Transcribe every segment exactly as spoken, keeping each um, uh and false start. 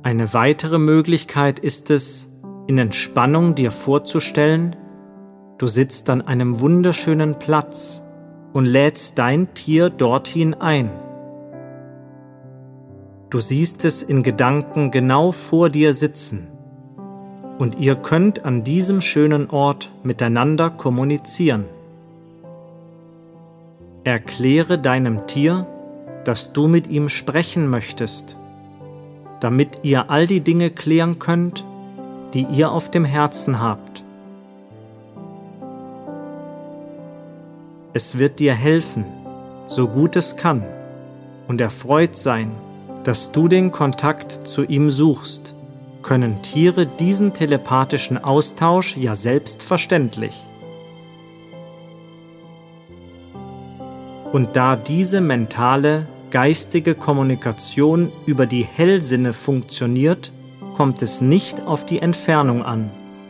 Eine weitere Möglichkeit ist es, in Entspannung dir vorzustellen, du sitzt an einem wunderschönen Platz und lädst dein Tier dorthin ein. Du siehst es in Gedanken genau vor dir sitzen und ihr könnt an diesem schönen Ort miteinander kommunizieren. Erkläre deinem Tier, dass du mit ihm sprechen möchtest, damit ihr all die Dinge klären könnt, die ihr auf dem Herzen habt. Es wird dir helfen, so gut es kann, und erfreut sein, dass du den Kontakt zu ihm suchst, können Tiere diesen telepathischen Austausch ja selbstverständlich. Und da diese mentale, geistige Kommunikation über die Hellsinne funktioniert, kommt es nicht auf die Entfernung an.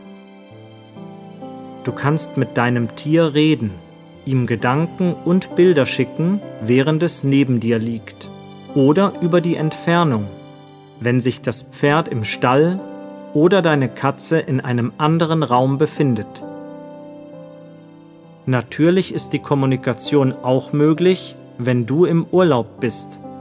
Du kannst mit deinem Tier reden, ihm Gedanken und Bilder schicken, während es neben dir liegt, oder über die Entfernung, wenn sich das Pferd im Stall oder deine Katze in einem anderen Raum befindet. Natürlich ist die Kommunikation auch möglich, wenn du im Urlaub bist